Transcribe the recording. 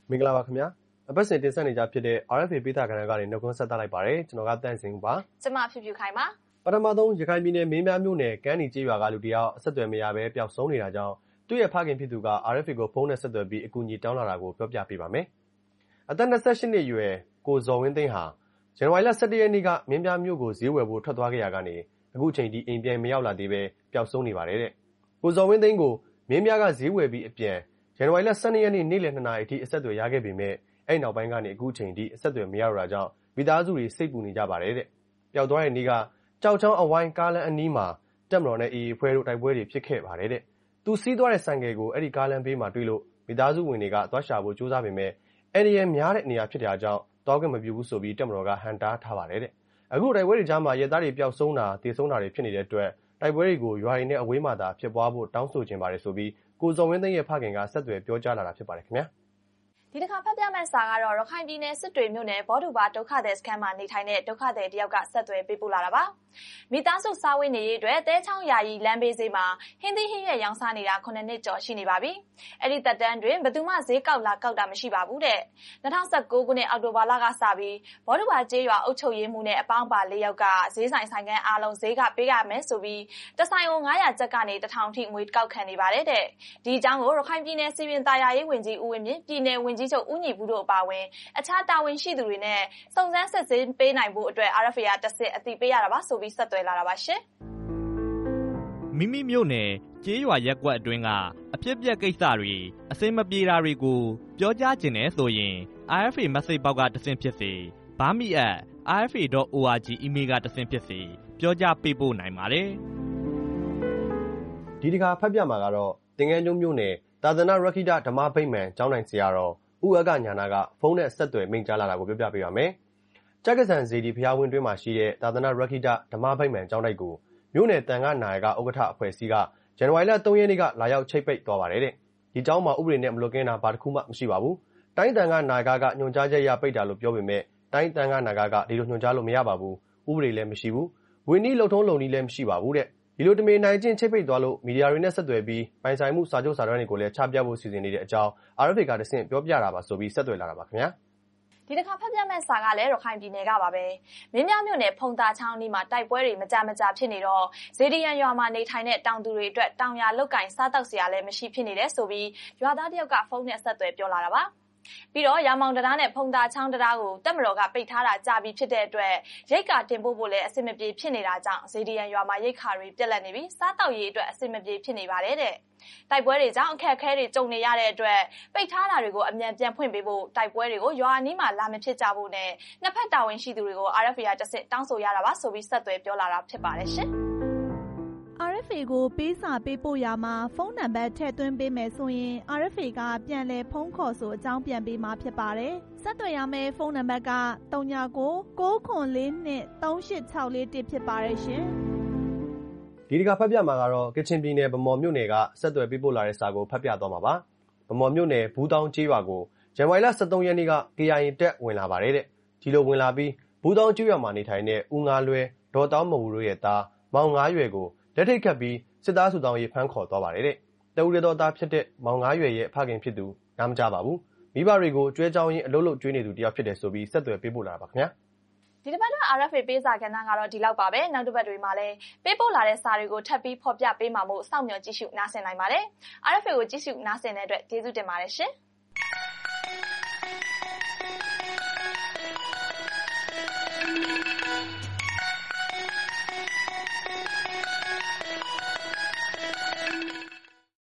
မင်္ဂလာပါခင်ဗျာအပတ်စဉ်တင်ဆက်နေကြဖြစ်တဲ့ RFA ပေးတာကဏ္ဍကနေနှုတ်ခွန်းဆက်သလိုက်ပါတယ်ကျွန်တော်ကတန့်စင်ပါကျမဖြူဖြူခိုင်ပါပထမဆုံးရခိုင်ပြည်နယ်မင်းပြားမြို့နယ်ကမ်းနီကျေးရွာကလူတယောက်အဆက်အသွယ်မရဘဲပျောက်ဆုံးနေတာကြောင့်သူ့ရဲ့ဖခင်ဖြစ်သူက RFA ကိုဖုန်းနဲ့ဆက်သွယ်ပြီးအကူအညီတောင်းလာတာကိုပြောပြပေးပါမယ်အသက်28နှစ်အရွယ်ကိုဇော်ဝင်းသိန်းဟာဇန်နဝါရီလ17ရက်နေ့ကမင်းပြားမြို့ကိုဈေးဝယ်ဖို့ထွက်သွားခဲ့ရကနေအခုချိန်ထိအိမ်ပြန်မရောက်လာသေးပဲပျောက်ဆုံးနေပါတယ်တဲ့ကိုဇော်ဝင်းသိန်းကိုမင်းပြားကဈေးဝယ်ပြီးအပြန်ဇန်နဝါရီလ12ရက်နေ့နေ့လယ်2နာရီအထိအဆက်အသွယ်ရခဲ့ပေမဲ့အဲ့နောက်ပိုင်းကနေအခုချိန်ထိအဆက်အသွယ်မရတော့တာကြောင့်မိသားစုတွေစိတ်ပူနေကြပါတယ်တဲ့ပျောက်သွားတဲ့နေ့ကကြောက်ချောင်းအဝိုင်းကားလမ်းအနီးမှာတက်မတော်နဲ့အေးဖွဲတို့တိုက်ပွဲတွေဖြစ်ခဲ့ပါတယ်တဲ့သူစီးသွားတဲ့ဆိုင်ကယ်ကိုအဲ့ဒီကားလမ်းဘေးမှာတွေ့လို့မိသားစုဝင်တွေကသွားရှာဖို့ကြိုးစားပေမဲ့အဲ့ဒီရဲ့များတဲ့နေရာဖြစ်တဲ့အကြောင်းတောက်ခွင့်မပြုဘူးဆိုပြီးတက်မတော်ကဟန်တားထားပါတယ်တဲ့အခုတိုက်ပွဲတွေကြားမှာရဲသားတွေပျောက်ဆုံးတာတေဆုံးတာတွေဖြစ်နေတဲ့အတွက်တိုက်ပွဲတွေကိုရွာရည်နဲ့အဝေးမှာသာဖြစ်ပွားဖို့တောင်းဆိုခြင်းပါတယ်ဆိုပြီးကိုဇော်ဝင်းသိန်းရဲ့ဖခင်ကဆက်သွယ်ပြောကြားလာတာဖြစ်ပါတယ်ခင်ဗျာဒီတစ်ခါဖတ်ပြမယ့်စာကတော့ရခိုင်ပြည်နယ်စစ်တွေမြို့နယ်ဘောဒူပါဒုက္ခသည်စခန်းမှာနေထိုင်တဲ့ဒုက္ခသည်တယောက်ကဆက်သွယ်ပေးပို့လာတာပါမိသားစုစားဝတ်နေရေးအတွက်တဲချောင်းယာယီလမ်းဘေးဈေးမှာဟင်းသီးဟင်းရွက်ရောင်းစားနေတာ9နှစ်ကျော်ရှိနေပါပြီအဲ့ဒီသက်တမ်းတွင်ဘယ်သူမှဈေးကောက်လာကောက်တာမရှိပါဘူးတဲ့2019ခုနှစ်အောက်တိုဘာလကစပြီးဘောဒူပါကျေးရွာအုပ်ချုပ်ရေးမှူးနဲ့အပေါင်းပါ4ယောက်ကဈေးဆိုင်ဆိုင်ခန်းအားလုံးဈေးကပေးရမယ်ဆိုပြီးတဆိုင်ကို900ကျပ်ကနေ1000ထိငွေကောက်ခံနေပါတယ်တဲ့ဒီအကြောင်းကိုရခိုင်ပြည်နယ်စီရင်သားရေးဝန်ကြီးဦးဝင်းမြင့်ပြည်နယ်ဝန်ကြီးချုပ်ဦးညီဘူးတို့အပါအဝင်အခြားတာဝန်ရှိသူတွေနဲ့စုံစမ်းစစ်ဆေးပေးနိုင်ဖို့အတွက် RFA ကတစ်စစ်အသိပေးရတာပါဆိုပြီးဆက်သွယ်လာတာပါရှင်မိမိမြို့နယ်ကျေးရွာရက်ကွက်အတွင်းကအဖြစ်ပြက်ကိစ္စတွေအစင်မပြေတာတွေကိုပြောကြားခြင်းနဲ့ဆိုရင် RFA message box ကတစ်ဆင့်ဖြစ်စေbami@rfa.org email ကတစ်ဆင့်ဖြစ်စေပြောကြားပေးပို့နိုင်ပါတယ်ဒီတစ်ခါဖတ်ပြမှာကတော့တင်ငန်းကျုံမြို့နယ်သာသနာရခိတဓမ္မဗိမာန်ကျောင်းတိုင်ဆရာတော်ဦးအကညာနာကဖုန်းနဲ့ဆက်သွယ်မိန့်ကြားလာတာကိုပြောပြပေးပါမယ်။ကြက်ကစံဇေဒီဖျားဝင်းတွင်းမှာရှိတဲ့သာသနာရခိတဓမ္မဗိမာန်ကျောင်းတိုက်ကိုမြို့နယ်တန်ခါနာယကဥက္ကဋ္ဌအဖွဲ့အစည်းကဇန်နဝါရီလ3ရက်နေ့ကလာရောက်ချိတ်ပိတ်သွားပါတယ်တဲ့။ဒီကျောင်းမှာဥပဒေနဲ့မလွတ်ကင်းတာဘာတစ်ခုမှမရှိပါဘူး။တိုင်းတန်ခါနာယကညွှန်ကြားချက်ရပိတ်တာလို့ပြောပေမဲ့တိုင်းတန်ခါနာယကဒီလိုညွှန်ကြားလို့မရပါဘူး။ဥပဒေလည်းမရှိဘူး။ဝင်းနီးလုံထုံးလုံနီးလည်းမရှိပါဘူးတဲ့။ဒီလိုတမေနိုင်ချင်းချိတ်ပိတ်သွားလို့မီဒီယာတွေနဲ့ဆက်သွယ်ပြီးပိုင်ဆိုင်မှုစာချုပ်စာတမ်းတွေကိုလည်းချပြဖို့စီစဉ်နေတဲ့အကြောင်း RFA ကတဆင့်ပြောပြတာပါဆိုပြီးဆက်သွယ်လာတာပါခင်ဗျာဒီတစ်ခါဖတ်ပြမယ့်စာကလည်းရခိုင်ပြည်နယ်ကပါပဲမင်းပြမြို့နယ်ဖုံတာချောင်းနီးမှာတိုက်ပွဲတွေမကြဖြစ်နေတော့ဇေဒီယန်ရွာမှာနေထိုင်တဲ့တောင်သူတွေအတွက်တောင်ယာလုတ်ကင်စားတောက်စရာလည်းမရှိဖြစ်နေတယ်ဆိုပြီးရွာသားတယောက်ကဖုန်းနဲ့ဆက်သွယ်ပြောလာတာပါပြီးတော့ရာမောင်တရားနဲ့ဖုံတာချောင်းတရားကိုတက်မတော်ကပိတ်ထားတာကြာပြီဖြစ်တဲ့အတွက်ရိတ်ကာတင်ပို့ဖို့လည်းအဆင်မပြေဖြစ်နေတာကြောင့်ဇေဒီယန်ရွာမှာရိတ်ခါတွေပြက်လက်နေပြီးစားတောက်ရေးအတွက်အဆင်မပြေဖြစ်နေပါတယ်တဲ့တိုက်ပွဲတွေကြောင့်အခက်အခဲတွေကြုံနေရတဲ့အတွက်ပိတ်ထားတာတွေကိုအမြန်ပြန်ဖွင့်ပေးဖို့တိုက်ပွဲတွေကိုရွာအနီးမှာလာမဖြစ်ကြဖို့နဲ့နှစ်ဖက်တာဝန်ရှိသူတွေကို RFA ကတစ်ဆင့်တောင်းဆိုရတာပါဆိုပြီးဆက်သွယ်ပြောလာတာဖြစ်ပါတယ်ရှင် RFA ကိုပေးစာပေးပို့ရမှာဖုန်းနံပါတ်ထည့်သွင်းပေးမယ်ဆိုရင် RFA ကပြန်လည်ဖုန်းခေါ်ဆိုအကြောင်းပြန်ပေးမှာဖြစ်ပါတယ်။ဆက်သွယ်ရမယ့်ဖုန်းနံပါတ်က399994238641ဖြစ်ပါတယ်ရှင်။ဒီတစ်ခါဖတ်ပြမှာကတော့ကချင်ပြည်နယ်ဗမော်မြို့နယ်ကဆက်သွယ်ပေးပို့လာတဲ့စာကိုဖတ်ပြသွားမှာပါ။ဗမော်မြို့နယ်ဘူးတောင်ကျေးရွာကိုဇန်နဝါရီလ23ရက်နေ့က KIA တက်ဝင်လာပါတယ်တဲ့။ဒီလိုဝင်လာပြီးဘူးတောင်ကျေးရွာမှာနေထိုင်တဲ့ဦးငါလွဲဒေါ်တောင်းမဝူတို့ရဲ့သားမောင်9ရွယ်ကိုလက်ထိတ်ခတ်ပြီးစစ်သားစုတောင်းရေးဖမ်းခေါ်သွားပါတယ်တဲ့။တဦးတည်းသောသားဖြစ်တဲ့မောင်9ရွယ်ရဲ့ဖခင်ဖြစ်သူနားမကြပါဘူး။မိဘတွေကိုကျွဲကြောင်းရင်းအလုပ်လုပ်ကျွေးနေသူတယောက်ဖြစ်တယ်ဆိုပြီးဆက်သွယ်ပေးပို့လာတာပါခင်ဗျာ။ဒီတစ်ပတ်တော့ RFA ပေးစာကဏ္ဍကတော့ဒီလောက်ပါပဲနောက်တစ်ပတ်တွေမှာလည်းပေးပို့လာတဲ့စာတွေကိုထပ်ပြီးဖော်ပြပေးမှာမို့စောင့်မျှော်ကြည့်ရှုနားဆင်နိုင်ပါတယ်။ RFA ကိုကြည့်ရှုနားဆင်တဲ့အတွက်ကျေးဇူးတင်ပါတယ်ရှင်။